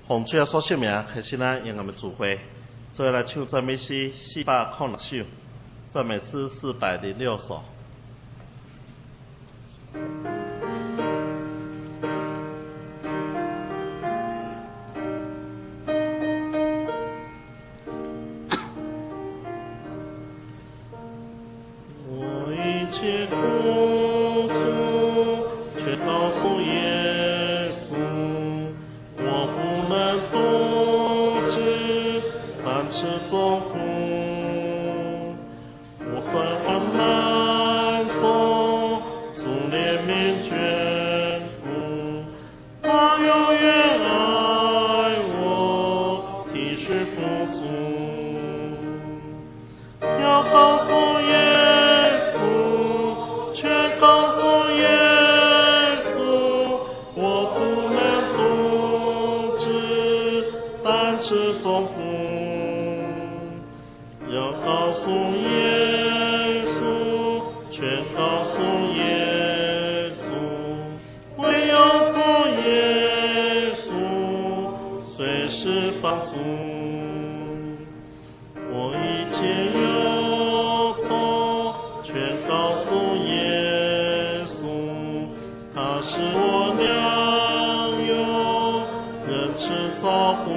奉主耶稣圣名开始咱永恒的聚会，做来唱赞美诗406首，赞美诗406首。我一切苦楚，却告诉耶稣，我不能独自单吃重苦。我在患难中，主怜悯眷顾，他永远爱我，体恤富足。要告诉耶稣，却告诉耶稣，我不能独自单吃重苦。要告诉耶稣，却告诉耶稣，唯有主耶稣随时帮助。我一切忧愁，却告诉耶稣，他是我良友，仁慈照顾。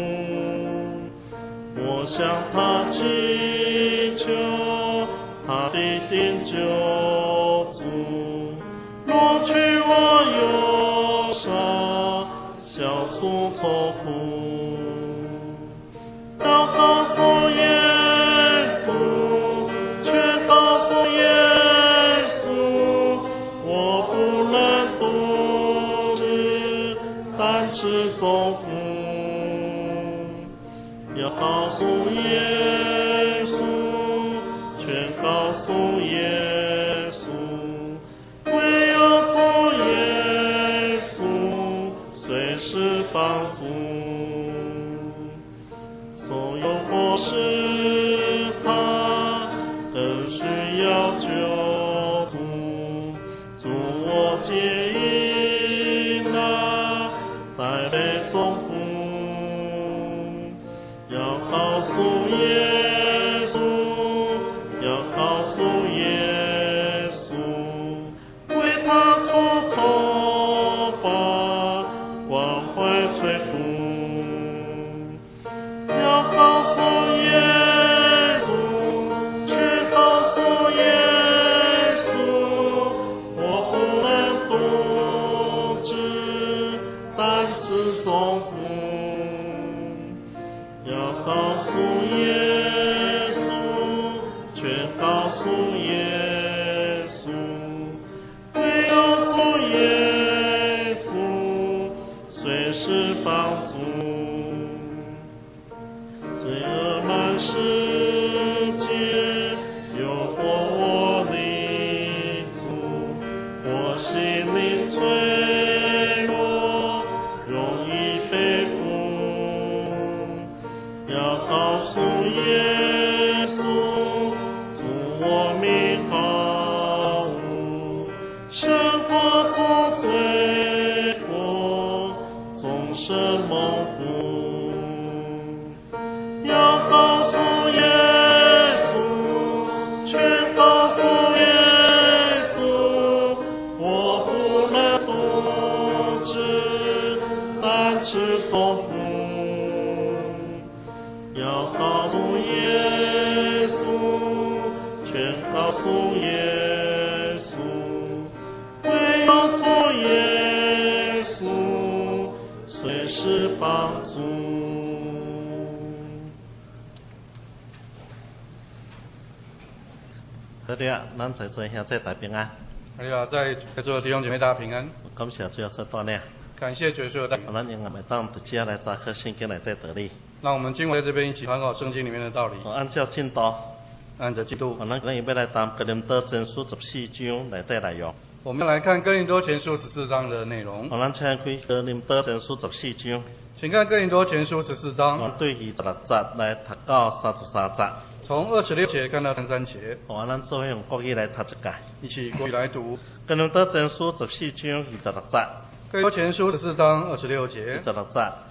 我向他祈求，他必定救助，挪去我忧伤，消除愁苦。要告诉耶稣，却告诉耶稣，我不能独自单吃重苦。要告诉耶稣，却告诉耶稣，唯有主耶稣随时帮助。所有过失他都需要救助，助我解疑难，带来重负。要告诉耶稣，要告诉耶稣，为他出头发，关怀垂顾。要告诉耶稣，却告诉耶稣，我不能独自单吃重负。要告诉耶稣，却告诉耶稣，唯有主耶稣随时帮助。罪恶满世界，诱惑我立足，我心灵脆弱，容易被俘。要告诉耶稣，主我名好物，胜过主罪过，终身蒙福。要告诉耶稣，却告诉耶稣，我不能独自单吃重苦。要告诉耶稣，却告诉耶稣，唯有主耶稣随时帮助。好的，咱在座兄弟大平安。 哎呀，在座的弟兄姐妹大家平安。 感谢主耶稣带领。 感谢主耶稣的带领。 咱应该每当直接来打开圣经来得力。 让我们今晚在这边一起参考圣经里面的道理。 按照进度， 按着进度， 咱要来谈哥林多前书14章来得内容。 我们来看哥林多前书14章的内容。 咱请开哥林多前书14章。 请看哥林多前书14章。 对26节来读到33节。 从26节看到33节。 咱做用国语来读一下。 一起国语来读。 哥林多前书14章26节。 哥林多前书14章26节。 26节。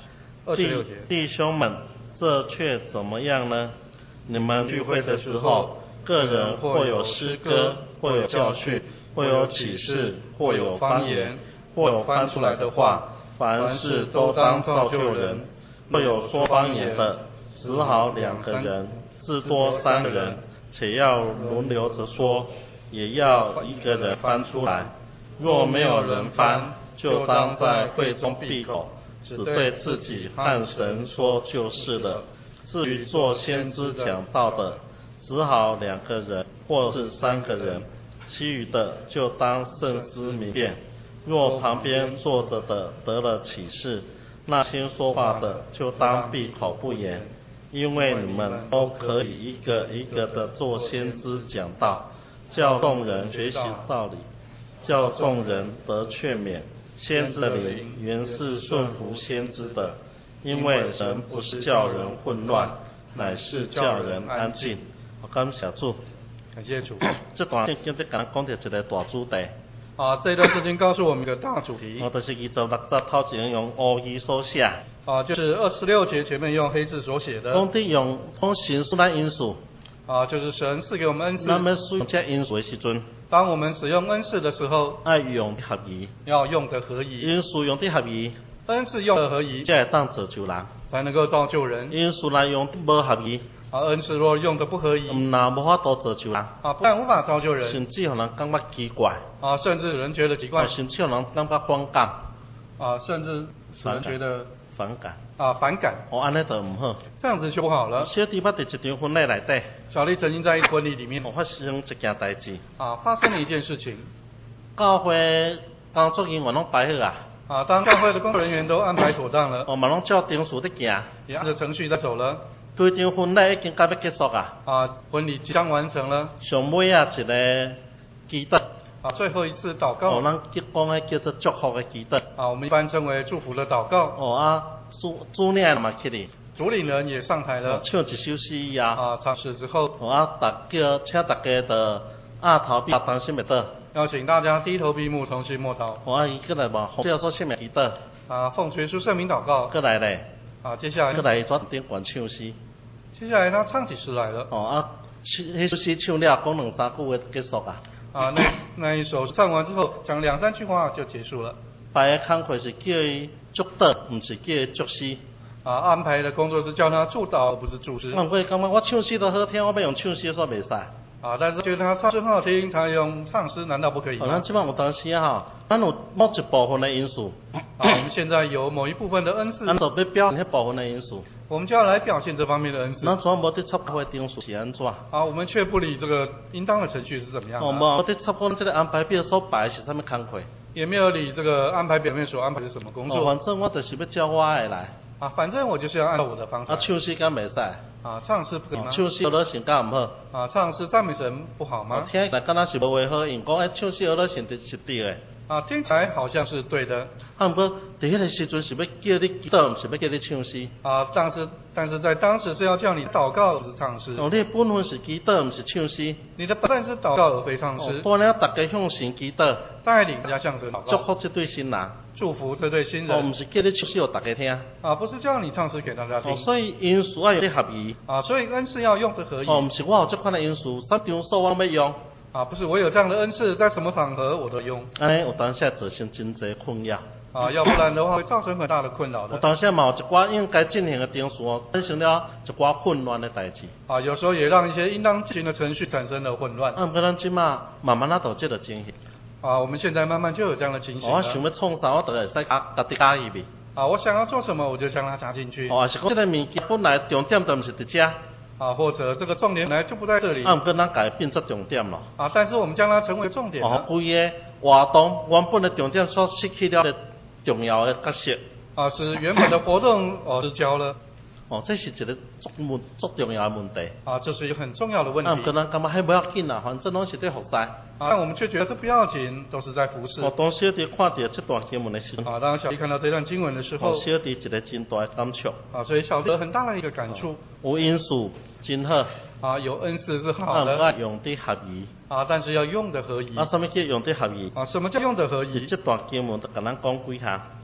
26节。 弟兄们，这却怎么样呢？你们聚会的时候，个人或有诗歌，或有教训，或有启示，或有方言，或有翻出来的话，凡事都当造就人。若有说方言的，只好2个人，至多3个人，且要轮流着说，也要1个人翻出来。若没有人翻，就当在会中闭口，只对自己和神说就是了。至于做先知讲道的，只好2个人或是3个人，其余的就当慎思明辨。若旁边坐着的得了启示，那先说话的就当闭口不言，因为你们都可以一个一个的做先知讲道，叫众人学习道理，叫众人得劝勉。先知的灵原是顺服先知的，因为神不是叫人混乱，乃是叫人安静。感谢主， 感谢主。 这段圣经在跟咱讲到一个大主题。 这段圣经告诉我们一个大主题。 就是26节头前用乌字所写。 就是26节前面用黑字所写的。 讲的用神赐咱恩赐。 就是神赐给我们恩赐。 咱们使用这恩赐的时阵， 当我们使用恩赐的时候， 要用合宜。 要用得合宜。 恩赐用得合宜， 恩赐用得合宜， 才会当造就人。 才能够造就人。 恩赐来用得无合宜， 恩赐若用得不合宜， 那无法度造就人。 不但无法造就人， 甚至让人感觉奇怪。 甚至有人觉得奇怪。 甚至让人感觉反感。 甚至使人觉得反感。 反感。 安尼就唔好。 这样子就不好了。 小弟捌伫一场婚礼内底， 小弟曾经在一个婚礼里面， 发生一件代志。 发生了一件事情。 教会工作人员拢摆好当教会的工作人员都安排妥当了， 嘛拢照程序在行， 也按照程序在走了。 对场婚礼已经快要结束婚礼即将完成了。 上尾一个祈祷。 最后一次祷告。 咱结讲的叫做祝福的祈祷。 我们一般称为祝福的祷告。 主领嘛起哩。 主领人也上台了。 唱一首诗唱诗之后。 请大家的头闭同心默祷。 邀请大家低头闭目，同心默祷。 伊过来嘛，叫说圣名祈祷。 奉耶稣圣名祷告。 过来咧。 接下来。 过来转点管唱诗。 接下来他唱起诗来了。 迄首诗唱了，讲2、3句话就结束那一首唱完之后，讲2、3句话就结束了。 排的工作是叫伊祝祷，不是叫伊祝诗。 安排的工作是叫他祝祷，而不是祝诗。 我感觉我唱诗都好听，我要用唱诗说袂使。 但是觉得他唱诗很好听，他用唱诗难道不可以吗？ 咱即摆有当时咱有某一部分的因素。 我们现在有某一部分的恩赐。 咱就要表现迄部分的因素。 我们就要来表现这方面的恩赐。 咱怎无伫插会定数是安怎？ 我们却不理这个应当的程序是怎么样的。 无伫插讲这个安排表所摆是啥物工课？ 也没有理这个安排表面所安排是什么工作。 反正我就是要照我的来。 反正我就是要按照我的方式。 唱诗敢袂使？ 唱诗不可以吗？ 唱诗俄神敢唔好？ 唱诗赞美神不好吗？ 听起来敢若是无话好，因讲唱诗俄神是对的。 听起来好像是对的。 不过伫迄个时阵是要叫你祈祷，唔是要叫你唱诗。 但是在当时是要叫你祷告，不是唱诗。 你的本分是祈祷，唔是唱诗。 你的本分是祷告而非唱诗。 带领大家向神祈祷， 带领大家向神祷告， 祝福这对新人， 祝福这对新人。 唔是叫你唱诗给大家听。 不是叫你唱诗给大家听。 所以因素要用得合宜。 所以恩赐要用得合宜。 唔是我有这款的因素，啥场所我要用。 不是我有这样的恩赐，在什么场合我都用。 有当时造成真侪困扰。 要不然的话会造成很大的困扰的。 有当时嘛有一寡应该进行的程序，产生了一寡混乱的代志。 有时候也让一些应当进行的程序产生了混乱。 不过咱即马慢慢都有这个情形。 我们现在慢慢就有这样的情形了。 我想要创啥，我都会使家己加入去。 我想要做什么，我就将它加进去。 是讲这个物件本来重点都不是伫遮。 或者这个重点本来就不在这里。 不过咱改变作重点了。 但是我们将它成为重点了。 规个活动原本的重点所失去了的重要的角色。 是原本的活动失焦了。 这是一个足重要的问题。 这是一个很重要的问题。 不过咱感觉还不要紧啦，反正拢是在服侍。 但我们却觉得这不要紧，都是在服侍。 当小弟看到这段经文的时候， 当小弟看到这段经文的时候， 小弟一个真大的感触。 所以小弟有很大的一个感触。 有因素真好。 有恩赐是好的。 用得合宜。 但是要用得合宜。 什么叫用得合宜？ 什么叫用得合宜？ 这段经文都跟咱讲几项。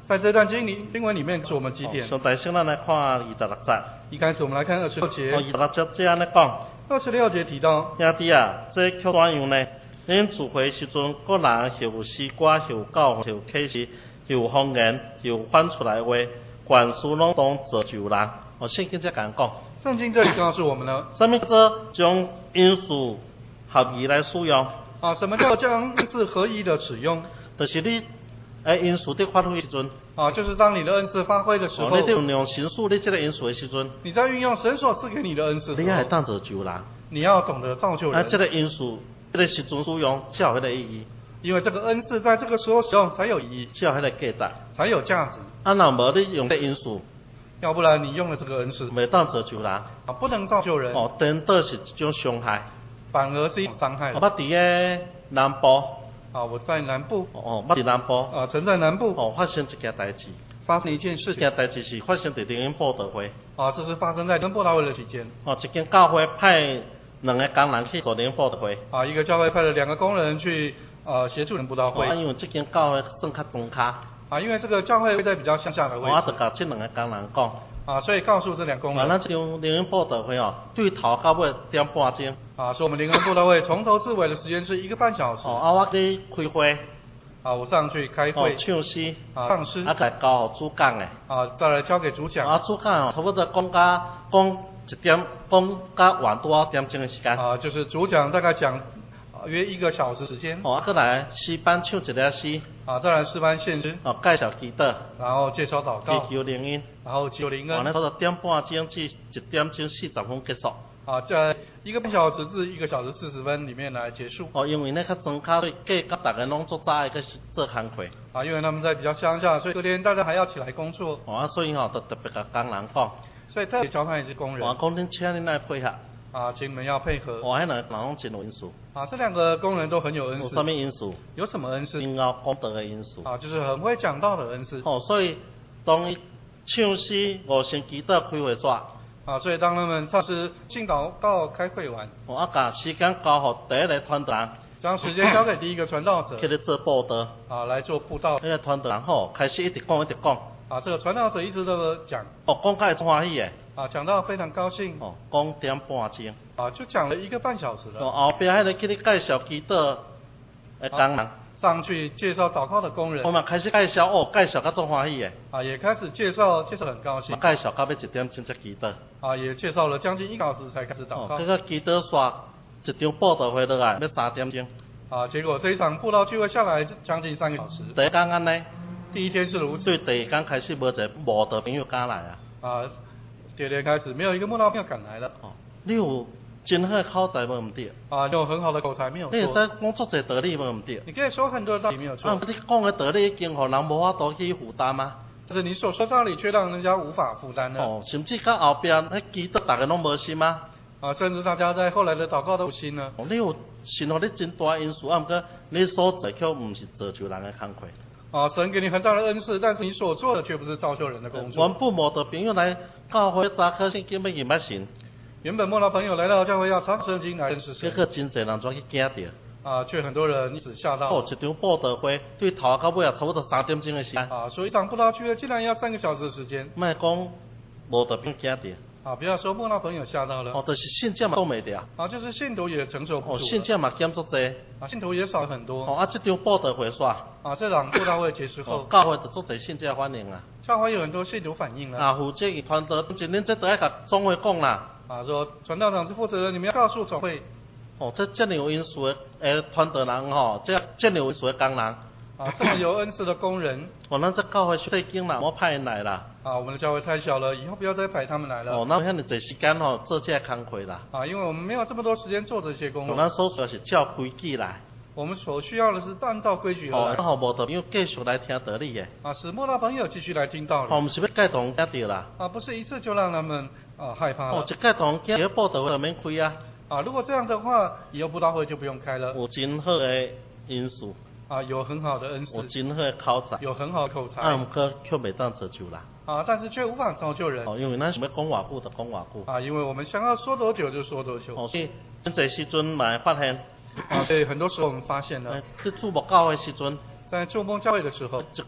在这段经文里面，是我们几点？ 上第先咱来看26节。 一开始我们来看26节。 26节这样来讲。 26节提到， 兄弟啊，这曲怎样呢？恁聚会时阵，各人有诗歌、有教训、有启示、有方言、有翻出来话，凡事拢当造就人。圣经这样讲。 圣经这里告诉我们呢， 什么叫做将因素合宜来使用？ 什么叫将恩赐合宜的使用？ 就是你因素在发挥时阵。 就是当你的恩赐发挥的时候， 你运用神赐你这个因素的时阵， 你在运用神所赐给你的恩赐， 你要当造就人， 你要懂得造就人。 这个因素，这个时阵使用才有迄个意义。 因为这个恩赐在这个时候使用才有意义， 才有迄个价值， 才有价值。 若无你用这因素， 要不然你用了这个恩赐， 袂当造就人， 不能造就人。 颠倒是一种伤害， 反而是一种伤害。 我伫个南部。 我在南部。 我伫南部。 曾在南部。 发生一件代志。 发生一件事情。 这件代志是发生在灵恩布道会。 这是发生在灵恩布道会的期间。 一间教会派2个工人去做灵恩布道会。 一个教会派了2个工人去协助灵恩布道会。 因为这间教会算较庄卡。 因为这个教会在比较乡下的位置。 我就甲这2个工人讲。 所以告诉这2工人。 咱这场灵恩布道会对头到尾1.5钟。 说我们灵恩布道会从头至尾的时间是1个半小时。 我去开会。 我上去开会。 唱诗。 唱诗。 来交主讲的。 再来交给主讲。 主讲差不多讲到晚多1点钟的时间。 就是主讲大概讲约1个小时时间。 再来诗班唱一个诗。 再来诗班献诗。 介绍祈祷。 然后介绍祷告。 祈求灵恩。 然后祈求灵恩。 差不多1点半钟至1点钟40分结束。 在1个半小时至1个小时40分里面来结束。 因为较庄卡，所以甲大家拢做早去做工课。 因为他们在比较乡下，所以隔天大家还要起来工作。 所以就特别甲工人讲。 所以特别交代一些工人。 讲恁请恁来配合。 请你们要配合。 迄2个人拢真有恩赐。 这2个工人都很有恩赐。 有什么恩赐？ 有什么恩赐？ 很好讲道的恩赐。 就是很会讲道的恩赐。 所以当伊唱诗、5声祈祷、开会煞。 所以当他们唱诗、敬祷告、开会完， 把时间交予第一个传道人， 将时间交给第一个传道者， 去做布道， 来做布道。 那个传道人开始一直讲， 这个传道者一直都讲， 讲到会欢喜的， 讲到非常高兴， 讲1点半钟， 就讲了1个半小时了。 后边迄个去你介绍祈祷的工人。 上去介绍祷告的工人， 我们开始介绍介绍到足欢喜的。 也开始介绍很高兴。 介绍到要1点钟才祈祷。 也介绍了将近1小时才开始祷告。 这个祈祷煞一场布道会落来要3点钟。 结果这一场布道聚会下来将近3个小时。 第一天安尼， 第1天是如此。 所以第2天开始无一个慕道朋友敢来第2天开始没有一个慕道朋友敢来了。 你有真好的口才无毋对。 有很好的口才没有错。 你会使讲足侪道理无毋对。 你可以说很多的道理没有错。 你讲的道理已经互人无法度去负担吗？ 但是你所说道理却让人家无法负担了。 甚至到后边迄祈祷大家拢无心吗？ 甚至大家在后来的祷告都无心了。 你有神互你真大因素，毋过你所做却毋是造就人的工课。 神给你很大的恩赐，但是你所做的却不是造就人的工作。 原本无道朋友来教会查考圣经要认捌神。 原本慕道朋友来到教会要查圣经来认识神。 结果真侪人怎去惊到？ 却很多人因此吓到。 一场布道会对头到尾差不多3点钟的时间。 所以一场布道聚会竟然要3个小时的时间。 莫讲无道朋友惊到。 不要说慕道朋友吓到了。 就是信者嘛挡袂掉。 就是信徒也承受不住。 信者嘛减足侪。 信徒也少很多。 这场布道会煞。 这场布道会结束后， 教会就足侪信者反应啊。 教会有很多信徒反应了。 负责的传道，今天这都要甲总会讲啦。 说传道长是负责人，你们要告诉总会。 这么有恩赐的传道人这么有恩赐的工人。 这么有恩赐的工人。 咱这教会细经啦，莫派人来啦。 我们的教会太小了，以后不要再派他们来了。 那遐尼侪时间做这工课啦。 因为我们没有这么多时间做这些工作。 咱所需要是照规矩来。 我们所需要的是按照规矩来。 好无道朋友继续来听道理的。 使慕道朋友继续来听道理。 毋是要教堂惊着啦。 不是一次就让他们害怕了。 一教堂惊要布道会就免开啊。 如果这样的话，以后布道会就不用开了。 有真好的因素。 有很好的恩赐。 有真好的口才。 有很好的口才。 毋过却袂当造就啦。 但是却无法造就人。 因为咱想要讲偌久就讲偌久。 因为我们想要说多久就说多久。 所以真侪时阵嘛会发现。 对，很多时候我们发现了。 在注目教会时阵。 在注目教会的时候。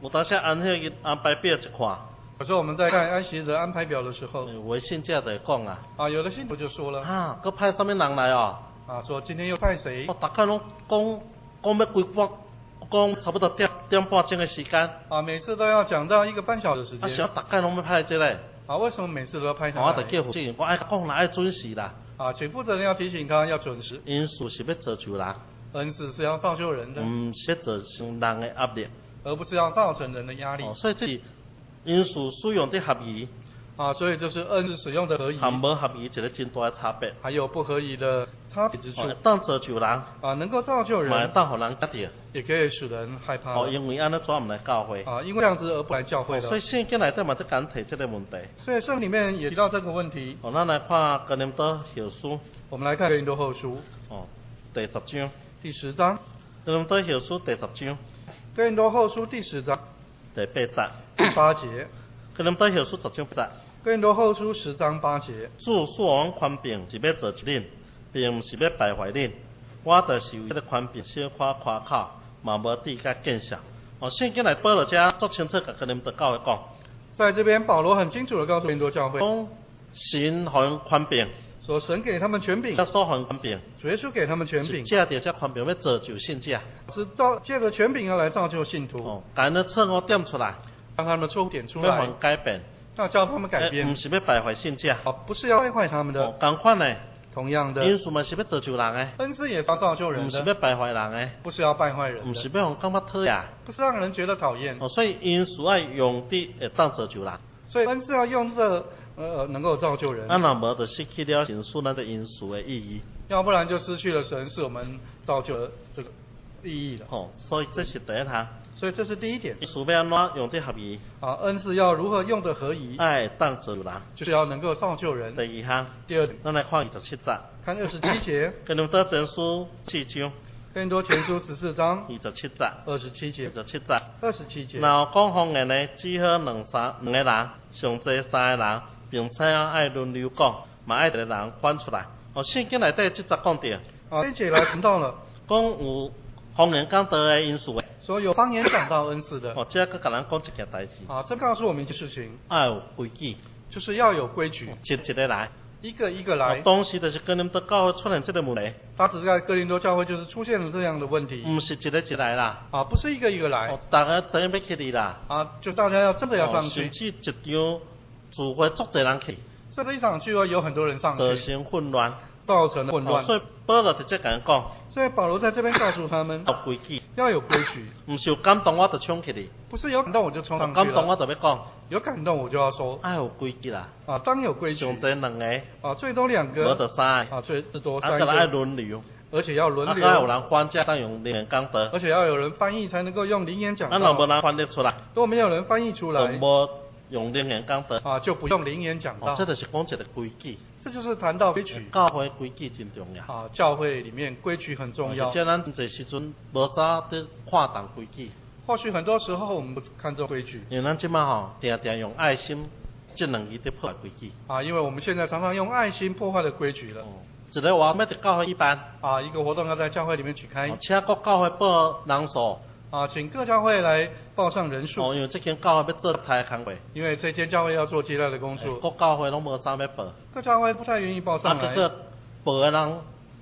有当时安迄个安排表一看， 有时候我们在看安息日的安排表的时候， 有的信者就会讲啊， 有的信徒就说了， 搁派什么人来哦？ 说今天又派谁？ 大家拢讲要规半，讲差不多点半钟的时间。 每次都要讲到1个半小时时间。 想大家拢要派这个？ 为什么每次都要派他来？ 我就叫负责人，我讲啦，要准时啦。 请负责人要提醒他要准时。 因素是要造就人， 恩赐是要造就人的， 唔是造成人的压力， 而不是要造成人的压力。 所以这是因素使用的合宜。 所以这是恩赐使用的合宜， 和无合宜一个真大的差别， 还有不合宜的差别之处。 当造就人， 能够造就人， 嘛当互人家着， 也可以使人害怕。 因为安尼怎唔来教会？ 因为这样子而不来教会的。 所以圣经内底嘛在讲提这个问题。 所以圣里面也提到这个问题。 咱来看哥林多后书。 我们来看哥林多后书。 第10章。 第10章。 哥林多后书第10章。 哥林多后书第10章。 第8节。 第8节。 哥林多后书10章8节。 哥林多后书10章8节。 主所往宽饼是要做一恁，并不是要败坏恁。我就是为这个宽饼小夸夸口，嘛无底甲见效。圣经内保罗遮足清楚甲哥林多教会讲。 在这边保罗很清楚的告诉哥林多教会， 讲神互人宽饼， 说神给他们权柄， 他所互宽饼， 主耶稣给他们权柄， 借着这宽饼要造就信者， 是借着权柄要来造就信徒。 把那错误点出来， 让他们的错误点出来， 要互改变。 要叫他们改变， 不是要败坏信者， 不是要败坏他们的。 同款的， 同样的， 因素嘛是要造就人的， 恩赐也是要造就人的， 不是要败坏人的， 不是要败坏人的， 不是要互感觉讨厌， 不是让人觉得讨厌。 所以因素要用的会当造就人， 所以恩赐要用这能够造就人。 若无就失去了神所那个因素的意义， 要不然就失去了神是我们造就的这个意义了。 所以这是第一项。 所以这是第一点。 因素要安怎用得合宜？ 恩赐要如何用得合宜？ 爱当造就人， 就是要能够造就人。 第二项。 第二点， 咱来看27节。 看27节。 哥林多前书4章。 哥林多前书14章 27节。 27节。 27节。 27节。 然后讲方言呢，只好两个人，上济3个人，并且爱轮流讲，嘛爱一个人翻出来。圣经内底这节讲到。 这节来谈到了， 讲有方言讲道的因素的。 所有方言讲到恩赐的。 这个甲人讲一件代志。 这告诉我们一件事情。 要有规矩。 就是要有规矩。 一个来。 一个一个来。 当时就是哥林多教会出现这个问题。 当时在哥林多教会就是出现了这样的问题。 不是一个一来啦。 不是一个一个来。 大家真要去哩啦。 就大家要真的要上去。 甚至一场聚会足侪人去。 这一场聚会有很多人上去。 造成混乱。 造成了混乱。 所以保罗直接跟人讲。 所以保罗在这边告诉他们。 要规矩。 要有规矩。 不是有感动我就冲去哩。 不是有感动我就冲上去了。 感动我就要讲。 有感动我就要说。 要有规矩啦。 当有规矩。 上济2个。 最多2个。 无就3个。 最多3个。 要轮流。 而且要轮流。 有人翻才当用灵言讲道。 而且要有人翻译才能够用灵言讲道。 若无人翻得出来。 如果没有人翻译出来。 就无用灵言讲道。 就不用灵言讲道。 这就是讲一个规矩。 这就是谈到规矩。 教会规矩真重要。 教会里面规矩很重要。 即咱这时阵无啥在看重规矩。 或许很多时候我们不看重规矩。 因为咱即马定定用爱心这2字在破坏规矩。 因为我们现在常常用爱心破坏了规矩了。 一个活动要在教会举办。 一个活动要在教会里面举开。 请各教会报人数。 请各教会来报上人数。 因为这间教会要做台工作。 因为这间教会要做接待的工作。 各教会拢无啥要报。 各教会不太愿意报上来。 结果报的人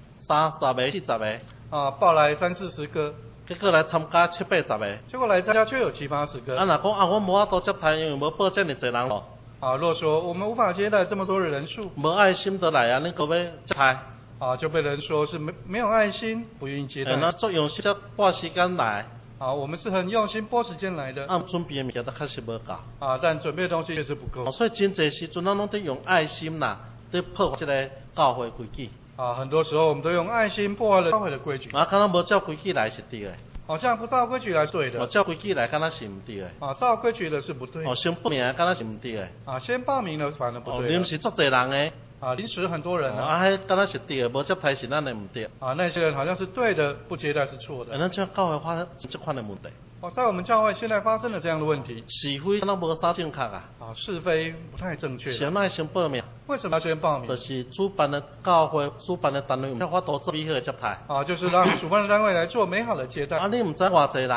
30个、40个。 报来30-40个。 结果来参加70-80个。 结果来参加却有70-80个。 若讲我无法度接待，因为无报这么侪人咯。 若说我们无法接待这么多的人数。 无爱心得来你可要接待。 就被人说是没有爱心，不愿意接待。 那作用是要花时间来。 我们是很用心拨时间来的。 准备的物件都确实无够。 但准备的东西确实不够。 所以真侪时阵，咱拢得用爱心啦，得破坏这个教会规矩。 很多时候我们都用爱心破坏了教会的规矩。 敢若无照规矩来是对的。 好像不照规矩来是对的。 照规矩来敢若是唔对的。 照规矩的是不对。 先报名敢若是唔对的。 先报名了反而不对。 临时足侪人的。 临时很多人迄敢若是对的，无接待是咱的唔对。 那些人好像是对的，不接待是错的。 咱这教会发生这款的问题。 在我们教会现在发生了这样的问题。 是非敢若无啥正确是非不太正确。 先来先报名。 为什么要先报名？ 就是主办的教会、主办的单位有法度做美好的接待。 就是让主办的单位来做美好的接待。 你唔知偌侪人。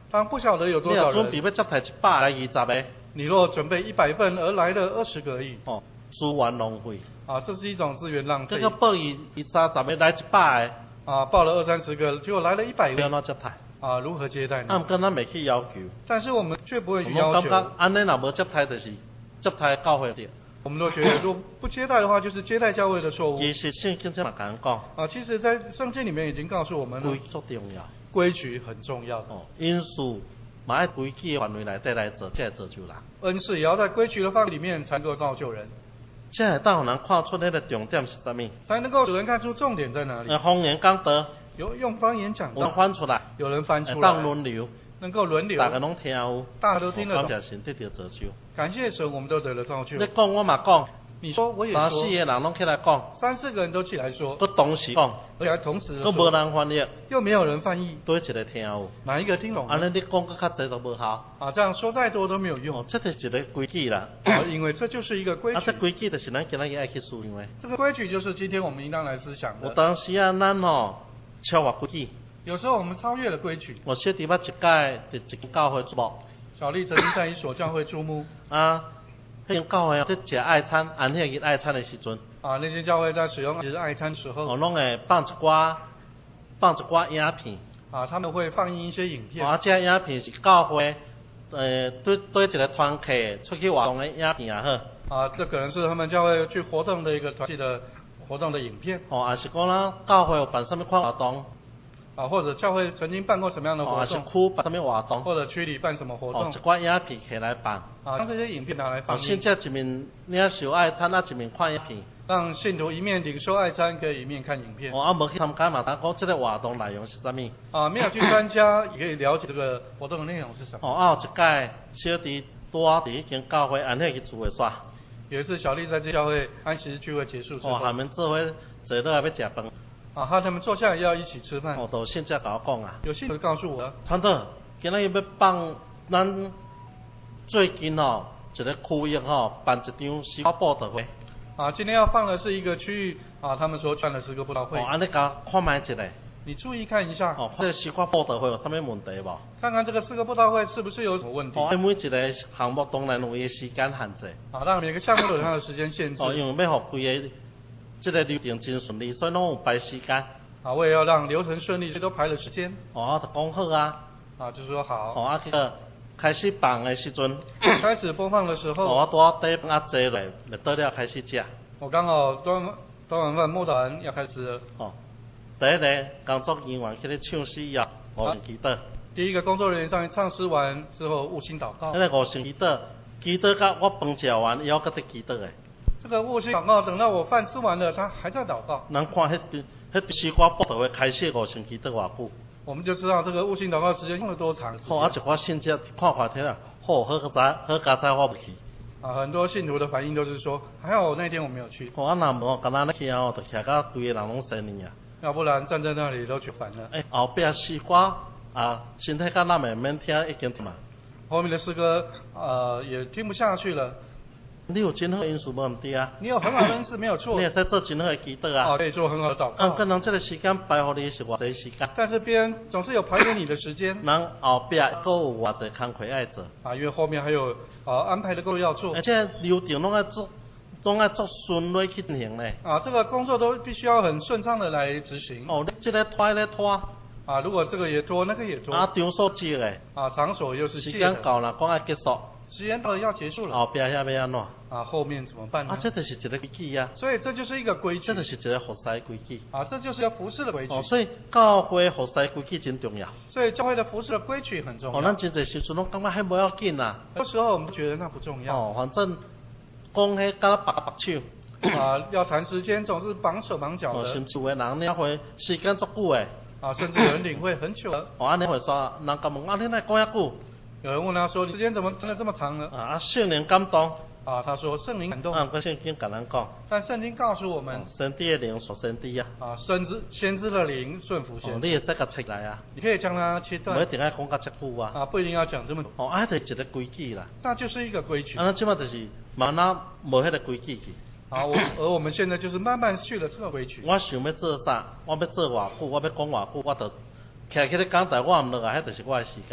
当不晓得有多少你若准备人， 要接待100来20个， 你若准备100份而来了20个而已， 哦，资源浪费。 这是一种资源浪费这。个报20-30个来100个， 报了20-30个，结果来了100 要个， 怎接待？ 如何接待啊， 呢？ 毋过咱袂去要求， 但是我们却不会去我们感要求， 觉安尼若无接待，就是接待教会的。 我们都觉得如果不接待的话，就是接待教会的错误。 其实圣经这嘛甲咱讲， 其实，在圣经里面已经告诉我们了规，足重要。 规矩很重要。 因事嘛爱规矩的范围内底来做，才会造就人。 恩赐也要在规矩的范围里面才能够造就人， 才会当人看出迄个重点是啥物。 才能够使人看出重点在哪里。 方言讲道， 有用方言讲有人道， 翻出来， 有人翻出会当来， 轮流， 能够轮流， 大家拢听有， 大家都听得懂。 感谢神得到造就。 感谢神，我们都得了造就你。讲我嘛讲， 你说我也 3、4 说， 个人拢起来讲， 3-4个人都起来说， 佮同时讲， 而且还同时地佮无说， 人翻译， 又没有人翻译， 对一个听有。 哪一个听懂呢？ 安尼你讲佮较济都无效。 这样说再多都没有用。 这就是一个规矩啦。 因为这就是一个规这矩。 规矩就是咱今仔日爱去思想的。 这个规矩就是今天我们应当来思想有的。 当时啊，咱超越规矩。 有时候我们超越了规矩。 我小弟捌一届伫一间教会做牧， 小丽曾经在一所教会注目。 迄间教会伫食爱餐，安迄日爱餐的时阵， 那间教会在使用节日爱餐时候， 拢会放一寡影片。 他们会放映一些影片。 这影片是教会对一个团契出去活动的影片也好。 这可能是他们教会去活动的一个团体的活动的影片。 也是讲咱教会有办什么款活动。 或者教会曾经办过什么样的活动？ 是区办什么活动？ 或者区里办什么活动？ 一寡影片起来办。 将这些影片拿来放映。 信者一面领受爱餐，一面看影片。 让信徒一面领受爱餐，可以一面看影片。 无去参加嘛，讲这个活动内容是啥物？ 没有去参加，也可以了解这个活动的内容是什么。 有一届小弟住伫迄间教会安迄个聚会煞。 有一次，小丽在这教会安息日聚会结束之后， 他们做伙坐倒来要食饭。 他们坐下来要一起吃饭。 都信者甲我讲有信徒告诉我， 团长，今仔日要放咱最近一个区域办一场西瓜布道会。 今天要放的是一个区域他们说办的是个布道会。 安尼甲看卖一下。 你注意看一下。 这个西瓜布道会有啥物问题无？ 看看这个4个布道会是不是有什么问题？ 每一个项目当然有伊时间限制。 让每个项目都有它的时间限制。 因为要互规个这个流程真顺利，所以拢有排时间。 为了要让流程顺利，所以都排了时间。 就讲好啊。 就说好。 这个开始放的时阵。 开始播放的时候。 我拄底坐落，就倒了开始食。 我刚好端完饭，默祷完要开始了。 第一个工作人员去咧唱诗以后，悟性祈祷。 第一个工作人员上去唱诗完之后，悟性祷告。 那个悟性祈祷，祈祷到我饭食完，以后搁在祈祷的。 这个悟性祷告，等到我饭吃完了，他还在祷告。 咱看迄西瓜布道会开始悟性祈祷偌久。 我们就知道这个悟性祷告时间用了多长时间。 一寡信者看听啊，好加在我不去。 很多信徒的反应都是说，还好那天我没有去。 若无，敢若咧去就徛到规个人拢生呢啊。 要不然站在那里都去烦了。 后壁西瓜身体敢若免听已经嘛。 后面的诗歌也听不下去了。 你有真好的因素无问题啊。 你有很好的恩赐没有错。 你也在做真好的祈祷啊。 可以做很好的祷告。 可能这个时间排互你是偌济时间。 但是别人总是有排给你的时间。 人后壁阁有偌济工课爱做。 因为后面还有安排的工作要做。 而且流程拢爱做顺利去进行嘞。 这个工作都必须要很顺畅的来执行。 你这个拖咧拖。 如果这个也拖，那个也拖。 场所接嘞。 场所又是时间到了，讲要结束。 时间到了要结束了。 后壁遐要安怎？ 后面怎么办呢？ 这就是一个规矩啊。 所以这就是一个规矩。 这就是一个服侍规矩。 这就是要服侍的规矩。 所以教会服侍规矩真重要。 所以教会的服侍的规矩很重要。 咱真侪时阵拢感觉迄无要紧啊。 有时候我们觉得那不重要。 反正讲迄敢白手。 要谈时间总是绑手绑脚的。 甚至有个人领会时间足久诶。 甚至有人领会很久了。 安尼会说，人甲问你哪讲遐久？ 有人问他说：“你时间怎么等了这么长呢？” 圣灵感动。 他说圣灵感动。 圣经甲咱讲。 但圣经告诉我们， 先知的灵属先知啊。 先知的灵顺服先知。 你会使甲切来啊。 你可以将它切断。 不一定要讲甲遮久啊。 不一定要讲这么。 就是一个规矩啦。 那就是一个规矩。 咱即摆就是慢慢无迄个规矩去。 而我们现在就是慢慢去了这个规矩。 我想要做啥，我要做偌久，我要讲偌久，我就徛起咧讲台，我唔落来，迄就是我的时间。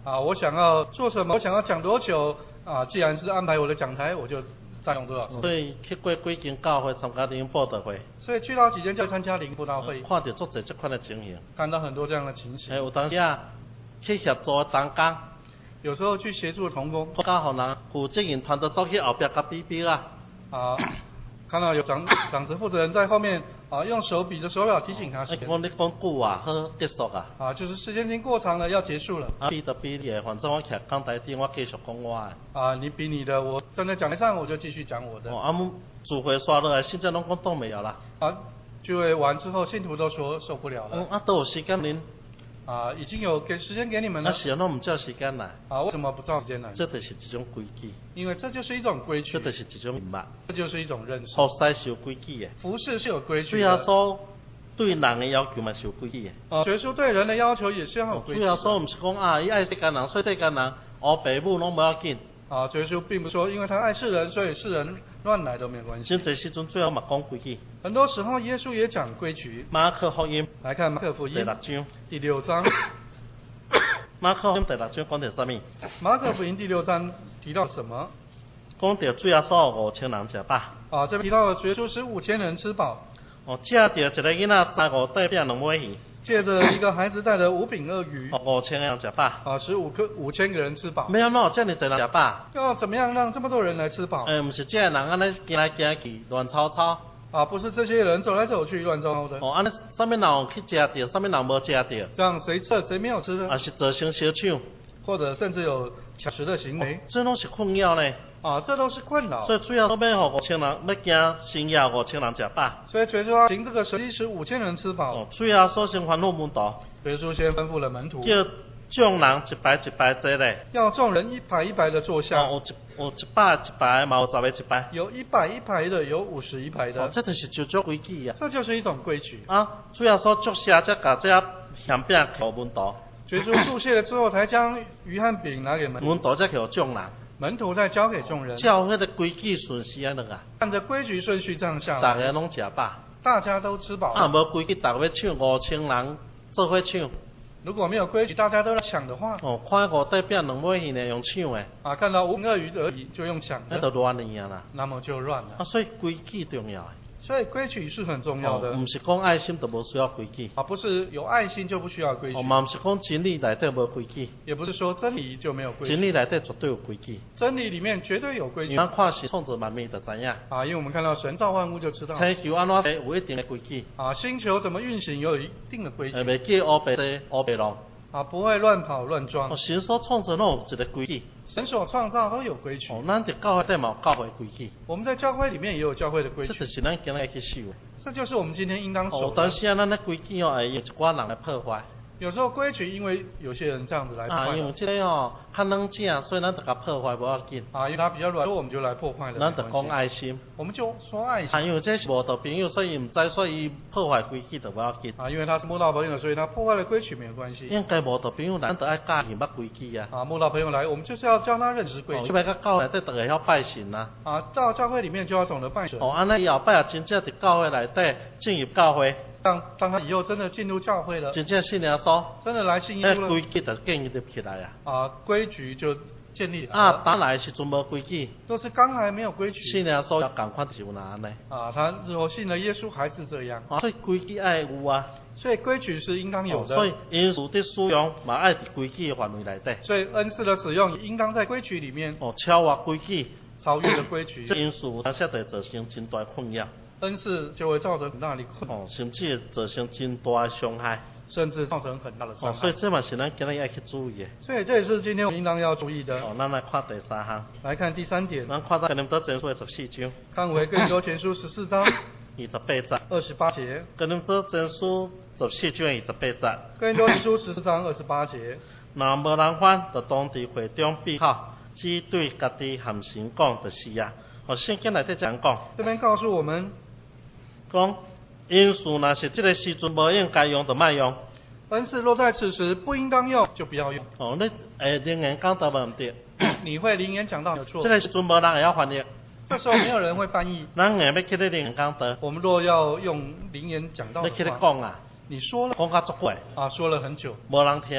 我想要做什么，我想要讲多久既然是安排我的讲台，我就占用多少时间。 所以去过几间教会参加灵布道会， 所以去到几间教会参加灵布道会， 看到足侪这款的情形。 看到很多这样的情形。 有当时去协助同工， 有时候去协助同工， 甲互人负责人团队走去后壁甲比比看到有长职负责人在后面用手比着手表提醒他时间。 讲你讲久好结束就是时间已经过长了，要结束了。 比就比你的，反正我徛讲台顶，我继续讲我的。你比你的，我站在讲台上，我就继续讲我的。 聚会刷落来，现在拢讲挡袂了啦。 聚会完之后，信徒都说受不了了。 都有时间恁。 已经有给时间给你们了。 是拢唔照时间来。 为什么不照时间来？ 这就是一种规矩。 因为这就是一种规矩。 这就是一种明白。 这就是一种认识。 服侍是有规矩的。 服侍是有规矩的。 主耶稣对人的要求嘛是有规矩的。 耶稣对人的要求也是要有规矩。 主耶稣唔是讲伊爱世间人，所以世间人学爸母拢无要紧。 耶稣并不是说因为他爱世人，所以世人乱来都没有关系。 真侪时阵最后嘛讲规矩。 很多时候耶稣也讲规矩。 马可福音来看马可福音第6章。 第6章。 马可福音第6章讲到什么？ 马可福音第6章提到什么？ 讲到主耶稣5000人吃饱。 这边提到了耶稣使5000人吃饱。 借着一个囡仔3个带饼2尾鱼。 借着一个孩子带着5饼2鱼。 5000个人吃饱。 使5000个人吃饱。 没有喏，这么多人吃饱。 要怎么样让这么多人来吃饱？ 不是这人安尼行来行去乱吵吵。 不是这些人走来走去乱糟糟的。 安尼啥物人有去吃到，啥物人无吃到。 这样谁吃了谁没有吃的？ 是造成小抢， 或者甚至有抢食的行为。 这拢是困扰呢。 这都是困扰。 所以主要都要互5000人，要行生夜5000人吃饱。 所以耶稣行这个神迹使5000人吃饱。 主要所先吩咐门徒。 耶稣先吩咐了门徒。 叫众人一排一排坐咧。 要众人一排一排的坐下。 有一百一排，嘛有10个一排。 有100一排的，有50一排的。 这就是就做规矩这就是一种规矩。 主要说祝谢才把这馅饼给门徒。 耶稣祝谢了之后，才将鱼和饼拿给门徒。 门徒再给众人。 门徒再交给众人。 照迄个规矩顺序安尼按着规矩顺序这样下来。 大家拢吃饱。 大家都吃饱。 无规矩，大家要抢5000人做伙抢。 如果没有规矩，大家都来抢的话， 看5块饼2尾鱼呢，用抢的。 看到5饼2鱼而已就用抢的， 那就乱了啦。 那么就乱了。 所以规矩重要。 所以规矩是很重要的。 不是讲爱心就无需要规矩。 不是有爱心就不需要规矩。 嘛不是讲真理内底无规矩。 也不是说真理就没有规矩。 真理内底绝对有规矩。 真理里面绝对有规矩。 咱看是创造万物就知影。 因为我们看到神造万物就知道。 星球安怎有一定的规矩。 星球怎么运行有一定的规矩。 袂记乌白西乌白浪。 不会乱跑乱撞。 神所创造拢有一个规矩。 神所创造都有规矩。 咱伫教会底嘛有教会规矩。 我们在教会里面也有教会的规矩。 这就是咱今日去守。 这就是我们今天应当守的。 但是咱的规矩会有一寡人来破坏。 有时候规矩因为有些人这样子来破坏。 因为这个较软正，所以咱就甲破坏无要紧。 因为它比较软弱，我们就来破坏了。 咱就讲爱心。 我们就说爱心。 因为这是无道朋友，所以唔知，所以破坏规矩就无要紧。 因为他是慕道朋友，所以他破坏了规矩没有关系。 应该无道朋友，咱就爱教伊捌规矩啊。 慕道朋友来，我们就是要教他认识规矩。 要甲教会内底，大家要拜神啊。 到教会里面就要懂得拜神。 安尼以后摆也真正伫教会内底进入教会。 当他以后真的进入教会了， 真正信耶稣， 真的来信耶稣了， 规矩就建立起来啊。规矩就建立。 当来时阵无规矩， 都是刚来没有规矩。 信耶稣要赶快就有安尼。 他日后信了耶稣还是这样。 所以规矩爱有啊。 所以规矩是应当有的。 所以因素的使用嘛爱伫规矩的范围内底。 所以恩赐的使用也应当在规矩里面。 超越规矩， 超越了规矩。 这因素它才会造成真大困扰。 恩赐就会造成很大的困扰。 甚至会造成真大的伤害。 甚至造成很大的伤害。 所以这嘛是咱今日要去注意的。 所以这也是今天我们应当要注意的。 咱来看第3项。 来看第3点。 咱看到哥林多前书14章。 看回哥林多前书14章 28节。 28节。 哥林多前书14章28节。 哥林多前书14章28节。 若无人反，就当伫会中闭口，只对家己含神讲就是啊。圣经内底这样讲。 这边告诉我们。 讲因素若是这个时阵无应该用就莫用。 恩赐若在此时不应当用，就不要用。 你灵言讲道无唔对。 你会灵言讲道有错。 这个时阵无人会晓翻译。 这时候没有人会翻译。 咱硬要去咧灵言讲道。 我们若要用灵言讲道的话。 你去咧讲啊。 你说了。 讲甲足久。 说了很久。 无人听。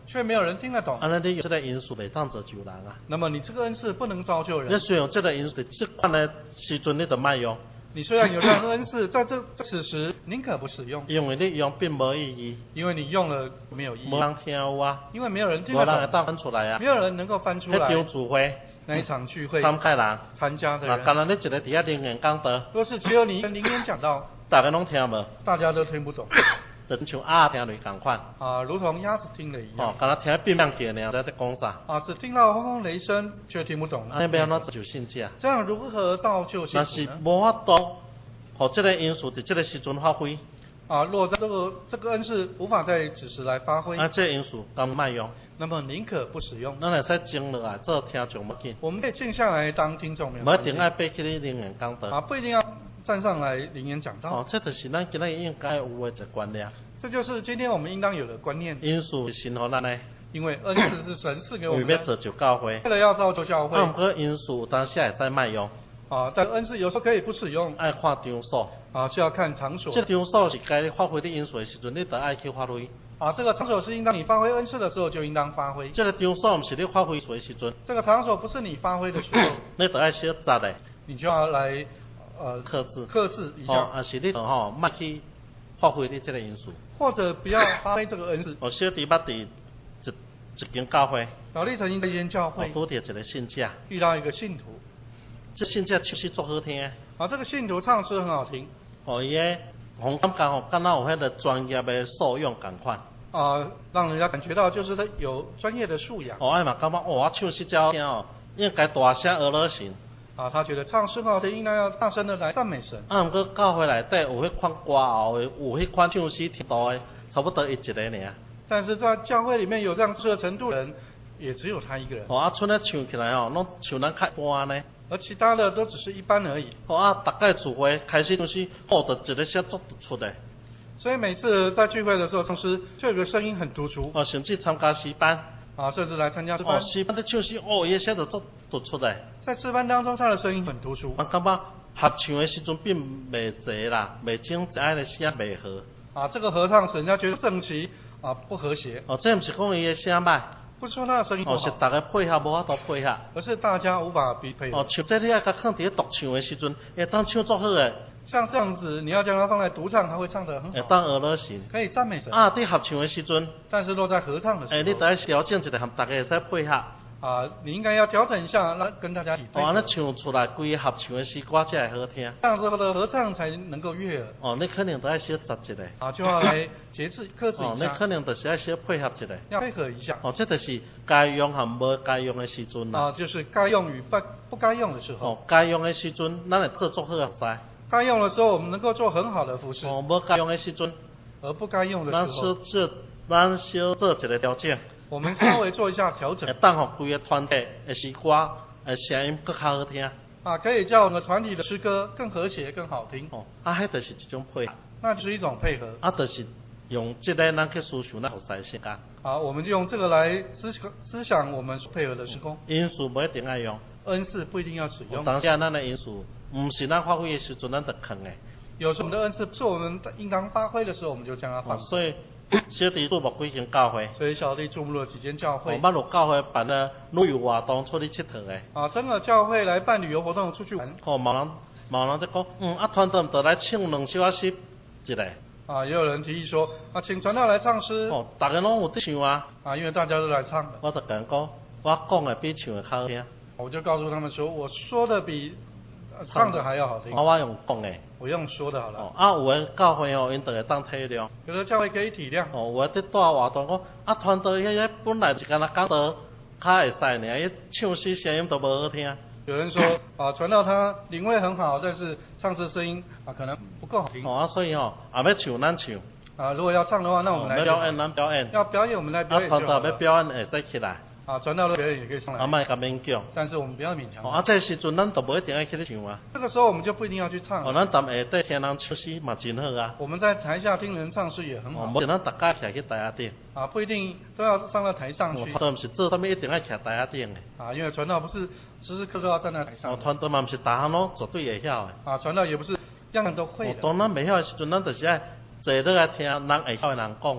却没有人听得懂。 安尼你这个因素袂当造就人啊。 那么你这个恩赐不能造就你人。 使用这个因素这款的时阵，你就莫用， 你虽然有这样的恩赐，在此时宁可不使用， 因为你用并无意义， 因为你用了没有意义无，人听有啊， 因为没有人听无人会得懂， 当翻出来啊没。有人能够翻出迄来。 场聚会， 那一场聚会参加人， 参加的啊， 人， 干那你一个伫遐灵言讲道， 若是只有你一个灵言讲道， 大家拢听无， 大家都听不懂就像鸭听雷共款， 啊，如同鸭子听了一样哦，干那听变亮叫尔，在讲啥？ 啊，只听到轰轰雷声，却听不懂。 安尼要安怎造就信者？ 这样如何造就信若是徒呢？ 无法度，互这个因素伫这个时阵发挥， 啊，若在这个恩赐无法在此时来发挥， 啊，这个因素敢莫用？ 那么宁可不使用。 咱会使静落来做听众要紧， 我们可以静下来当听众，没有无关系一定爱爬起你灵言讲道。 啊，不一定要站上来灵言讲道。 哦，这就是咱今日应该有的一个观念。 这就是今天我们应当有的观念， 因素是神互咱的， 因为恩赐是神赐给我们的， 为要造就教会。 为了要造就教会啊，毋过因素有当时会使莫用， 啊，但恩赐有时候可以不使用爱看场所。 啊，是要看场所这场所是该你发挥的因素的时阵，你就爱去发挥。 啊，这个场所是应当你发挥恩赐的时候就应当发挥， 这个场所毋是你发挥的时阵， 这个场所不是你发挥的时候， 你就爱小杂的你就要来克制。 克制一哦， 下， 啊是你莫去发挥你这个因素。 或者不要发挥这个恩赐。 哦，小弟捌伫一间教会， 老弟曾经在一间教哦会拄着一个信者， 遇到一个信徒， 这信者唱诗足好听的。 啊，这个信徒唱诗很好听， 哦，伊个红感觉敢若有迄个专业的素养共款。 啊，让人家感觉到就是他有专业的素养， 哦，哎嘛感觉我唱诗真好听哦，应该大声俄罗神。 啊，他觉得唱诗很好听，应该要大声的来赞美神。 啊，毋过教会内底有迄款歌喉的，有迄款唱诗程度的，差不多伊一个尔。 但是在教会里面有这样这个程度的人，也只有他一个人， 哦，啊，剩咧唱起来哦，拢像咱较一般呢。 而其他的都只是一般而已。 哦，啊，逐个聚会开始唱诗，哦，就一个声足突出的。 所以每次在聚会的时候唱诗，就有个声音很突出， 哦，甚至参加诗班， 啊，甚至来参加诗班哦，，诗班咧唱诗，哦，伊个声就足突出的。 在诗班当中他的声音很突出， 我感觉合唱的时阵并袂齐啦，袂整齐的声袂和。 啊，这个合唱使人家觉得整齐啊不和谐， 哦，这毋是讲伊个声歹， 不是说他的声音不哦，是好， 逐个配合无法度配合。 而是大家无法匹配的。 哦，像这你爱甲放伫咧独唱的时阵，会当唱足好诶， 像这样子，你要将它放在独唱，他会唱得很好， 会当俄罗神。 可以赞美神。 啊，伫合唱的时阵， 但是落在合唱的时你候， 得调整一下，含逐个会使配合。 啊，你应该要调整一下，来跟大家匹配哦，安尼唱出来规个合唱的诗歌才会好听。 这样之后的合唱才能够悦耳。 哦，你可能都要小杂一下。 啊，就要来节制、克制哦， 一下， 你可能就是要小配合一下。 要配合一下。 哦，这就是该用和无该用的时阵啦。 啊，就是该用与不该用的时候。 哦，该用的时阵，咱会做足好个使。 该用的时候，我们能够做很好的服饰； 哦，无该用的时阵， 而不该用的咱时候， 咱小做一个调整， 我们稍微做一下调整会。当互规个团体的诗歌声音更较好听。 啊，可以叫我们团体的诗歌更和谐、更好听。 哦，啊，迄就是一种配合， 那就是一种配合。 啊，就是用这个咱去思想咱服侍性格。 好，我们就用这个来思想我们所配合的施工。 因素不一定爱用， 恩赐不一定要使用， 当下咱的因素，毋是咱发挥的时阵，咱就放的。 有时候我们的恩赐不是我们应当发挥的时候，我们就将它放。 所以小弟注目几间教会， 所以小弟注目了几间教会。 捌有教会办了旅游活动出去佚佗的。 啊，真的教会来办旅游活动出去玩。 哦，某人在讲，啊，团队毋得来唱2首啊诗一个。 啊，也有人提议说，啊，请传道来唱诗。 哦，大家拢有伫唱啊。 啊，因为大家都来唱的。 我就甲人讲，我讲的比唱的较好听。 我就告诉他们说，我说的比唱的还要好听。 我用讲的。 我用说的好了。 哦，啊，有的教会哦，因就会当体谅。 有的教会可以体谅。 哦，有的伫带活动讲，啊，团队迄本来是干那讲道较会使尔，伊唱诗声音都无好听。 有人说，啊，传道他领会很好，但是唱诗声音啊可能不够好听。 哦，啊，所以哦，也要唱咱唱。 啊，如果要唱的话，那我们来表演，咱表演。 要表演，我们来表演就好了。 啊，团队要表演会使起来。 啊，传道的表演也可以上来。 啊，莫甲勉强。 但是我们不要勉强。 哦，啊，这时阵咱都无一定要去唱啊。 这个时候我们就不一定要去唱。 哦，咱踮下底听人唱诗嘛真好啊。 我们在台下听人唱诗也很好。 哦，无咱大家徛去台下顶。 啊，不一定都要上到台上去。 团队毋是做啥物一定要徛台下顶的。 啊，因为传道不是时时刻刻要站在台上。 哦，团队嘛毋是逐项拢绝对会晓的。 啊，传道也不是样样都会的。 当咱袂晓的时阵，咱就是爱坐落来听人会晓的人讲啊。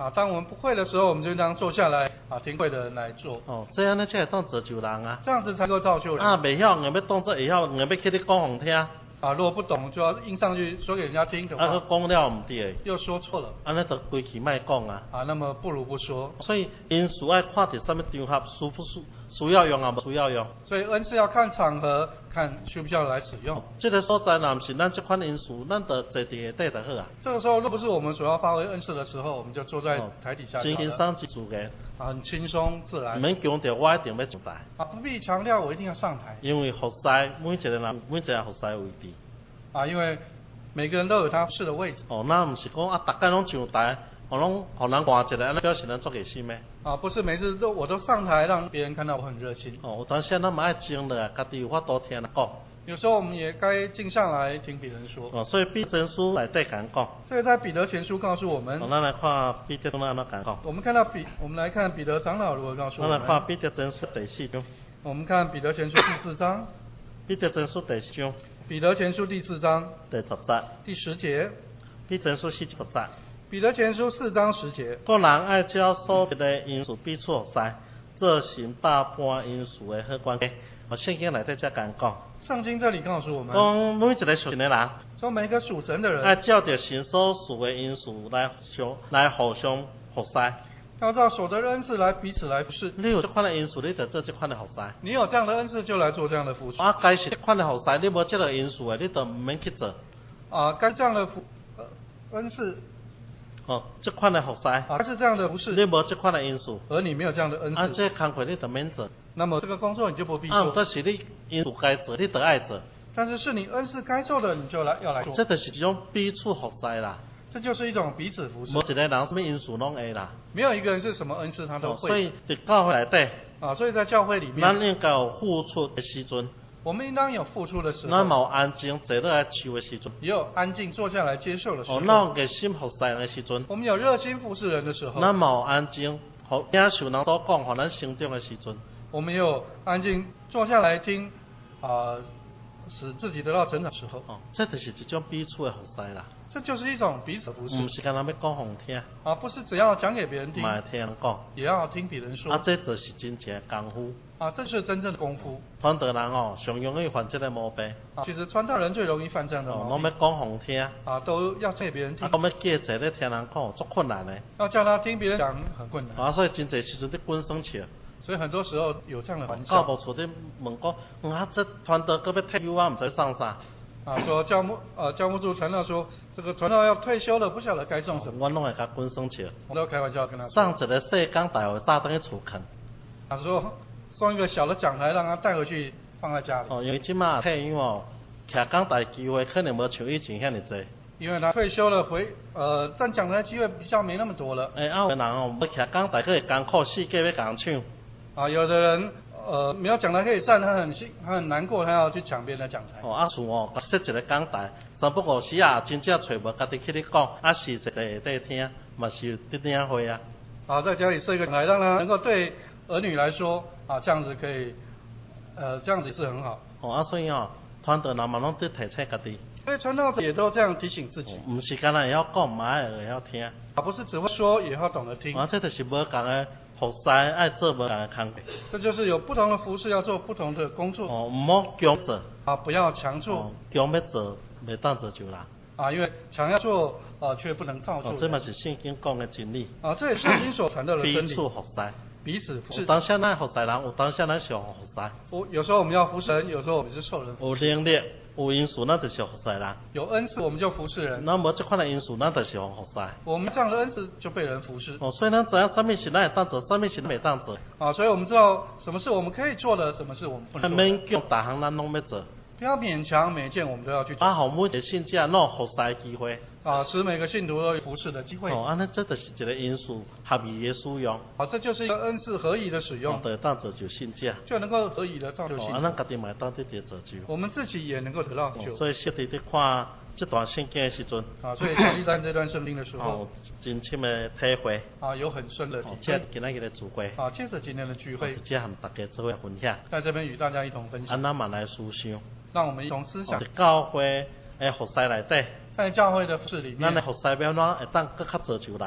啊，当我们不会的时候，我们就让坐下来啊，听会的人来做。 哦，这样呢才会当造就人啊。 这样子才能够造就人。 啊，袂晓硬要当作会晓，硬要去你讲互听。 啊，如果不懂就要硬上去说给人家听的话。 啊，佮讲了唔对。 又说错了。 安尼就规气莫讲啊。 啊，那么不如不说。 所以因素爱看伫什么场合需要用啊，无需要用。 所以恩赐要看场合，看需不需要来使用。 这个所在若毋是咱这款因素，咱就坐伫下底就好啊。 这个时候若不是我们所要发挥恩赐的时候，我们就坐在台底下就好了。 真轻松自然。 啊，很轻松自然。 唔免强调我一定要上台。 啊，不必强调我一定要上台。 因为服侍每一个人每一个服侍位置。 啊，因为每个人都有他适的位置。 哦，那毋是讲啊，大家拢上台，互人看一个，安尼表示咱做热心咩？ 啊，不是每次我都上台让别人看到我很热心。 哦，有当时咱嘛爱静落来，家己有法度听人讲。 有时候我们也该静下来听别人说。 哦，所以彼得书内底讲讲。 这个在彼得前书告诉我们。 咱来看彼得安怎讲讲。 我们来看彼得长老如何告诉我们。 咱来看彼得前书第4章。 我们看彼得前书第4章。 彼得前书第4章。 彼得前书第4章。 第10节。 第10节。 彼得前书4章10节。 彼得前书4章10节。 个人爱照所得的因素彼此服侍，做成百般因素的好关系。圣经内底才讲讲。 圣经这里告诉我们。 讲每一个属神的人。 说每个属神的人。 爱照着神所赐的因素来互相服侍。 要照所得的恩赐来彼此来服侍。 你有这款的因素，你就做这款的服侍。 你有这样的恩赐，就来做这样的服侍。 啊，该是这款的服侍，你无这个因素的，你就唔免去做。 啊，该这样的恩赐。 哦，这款的服侍。 啊，是这样的服侍。 你无这款的因素。 而你没有这样的恩赐。 啊，这工作你就免做。 那么这个工作你就不必做。 啊，这是你因素该做，你就爱做。 但是是你恩赐该做的，你就要来做。 这就是一种彼此服侍啦。 这就是一种彼此服侍。 无一个人什么因素拢会啦。 没有一个人是什么恩赐他都会。 所以在教会内底。 啊，所以在教会里面。 咱应该有付出的时阵。 我们应当有付出的时候。 咱有安静坐落来受的时阵。 也有安静坐下来接受的时候。 咱有热心服侍的时阵。 我们有热心服侍人的时候。 咱有安静，互听受人所讲，互咱成长的时阵。 我们有安静坐下来听，使自己得到成长的时候。 哦，这就是一种彼此的服侍啦。 这就是一种彼此服侍。 唔是干那要讲互听。 啊，不是只要讲给别人听。 嘛听人讲。 也要听别人说。 啊，这就是真正的功夫。 啊，这是真正的功夫。 传道人哦，上容易犯这个毛病。 啊，其实传道人最容易犯这样的毛病。 拢要讲互听。 啊，都要讲给别人听。 啊，讲要记者咧听人讲，足困难的。 要叫他听别人讲很困难。 啊，所以真侪时阵你滚生笑。 所以很多时候有这样的环境。 教务处咧问讲，啊，这传道搁要退休啊，唔知送啥。 啊，说教务处传道说，这个传道要退休了，不晓得该送什么。 我拢会甲滚生笑。 我都开玩笑跟他说。 送一个细讲台，炸等去厝啃。 他说送一个小的讲台，让他带回去放在家里。 哦，因为即马退休哦，徛讲台机会可能无像以前遐尼多。 因为他退休了，站讲台机会比较没那么多了。 有的人哦，要徛讲台，佫会艰苦死计要共抢。 啊，有的人没有讲台可以站，他很难过，他要去抢别人的讲台。 哦，厝哦，设一个讲台，3不5时啊，真正找无家己去你讲，啊是坐在下底听，嘛是有伫领会啊。 啊，在家里设一个讲台，让他能够对儿女来说，啊，这样子可以，这样子是很好。 哦，啊所以哦，传道人嘛拢在提醒家己。 所以传道者也都这样提醒自己。 唔是干那会晓讲，嘛会晓听。 啊，不是只会说，也要懂得听。 啊，这就是无共的。服侍爱做无共的工作， 这就是有不同的服侍要做不同的工作。 哦，唔好强做。 啊，不要强做。 强要做，袂当做就啦。 啊，因为强要做，却不能造就。 这嘛是圣经讲的真理。 啊，这也是圣经所传道的真理。 彼此服侍。 彼此服侍。 有当下咱服侍人，有当下咱是服侍。 有时候我们要服侍人，有时候我们是受人服侍。 有能力。有因素，咱就是服侍人。 有恩赐，我们就服侍人。 咱无这款的因素，咱就是服侍。 我们这样的恩赐就被人服侍。 哦，所以咱知影什么是咱会当做，什么是咱袂当做。 啊，所以我们知道什么是我们可以做的，什么是我们不能做的。 免强，大项咱拢要做。 不要勉强，每件我们都要去做。 啊，互每一个信者拢有服侍的机会。 啊，使每个信徒都有服侍的机会。 哦，安尼这就是一个因素合宜的使用。 好，这就是一个恩赐合宜的使用。 就当做就信者。 就能够合宜的造就信徒。 咱家己嘛当这点造就。 我们自己也能够得到救。 所以小弟在看这段圣经的时阵。 啊，所以小弟在这段圣经的时候。 真深的体会。 啊，有很深的体会。 今天的聚会。 啊，接着今天的聚会。 这和大家做伙分享。 在这边与大家一同分享。 咱嘛来思想。 让我们一同思想。 教会的服侍内底。 在教会的服侍里面。 咱的服侍要怎会当更较造就人？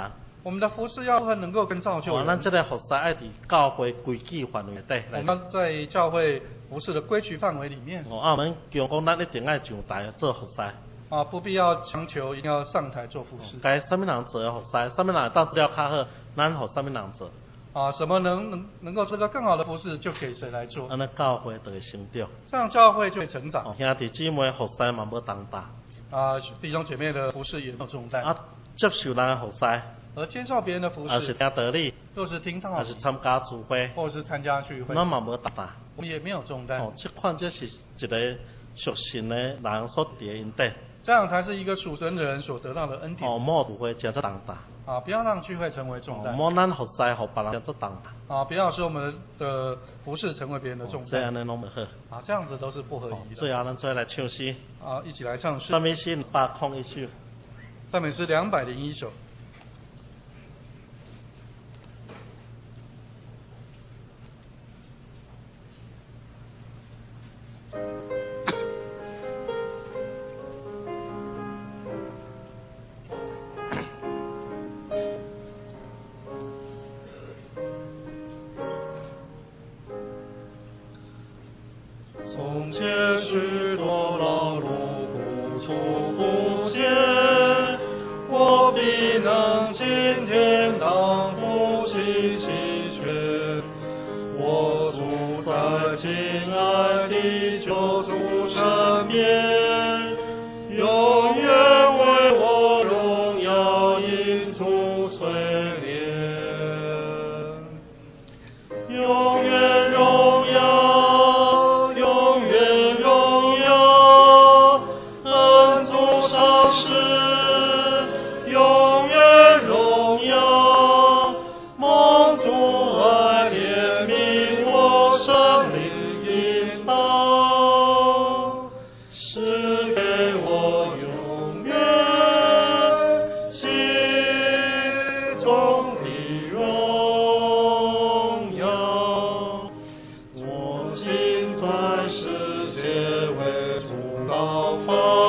我们的服事要能够跟造就人。 咱这个服侍爱伫教会规矩范围内。 我们在教会服事的规矩范围里面。 我们强讲咱一定爱上台做服侍。 不必要强求一定要上台做服事。 该什么人做服侍，什么人当资料较好，咱互什么人做。 什么能够做到更好的服事，就给谁来做。 安尼教会就会成长。 这样教会就会成长。 兄弟姊妹服侍嘛无重担。 弟兄姐妹的服事也没有重担。 接受人的服侍。 而接受别人的服事。 是听道理。 又是听道理。 还是参加聚会。 或是参加聚会。 咱嘛无重担。 我们也没有重担。 这是一个属神的人所得的恩典。 这样才是一个属神的人所得到的恩典。 莫聚会成做重担。 不要让聚会成为重担。 莫咱服侍互别人成做重担。 不要使我们的服事成为别人的重担。 这样呢拢不好。 这样子都是不合宜的。 最后咱再来唱诗。 一起来唱诗。 赞美诗201首。 赞美诗201首。 从前许多劳碌不足不见，我必能今天当复兴齐全。我住在亲爱的救主身边，永远为我荣耀因主淬炼，永远荣耀。在世界为主高峰。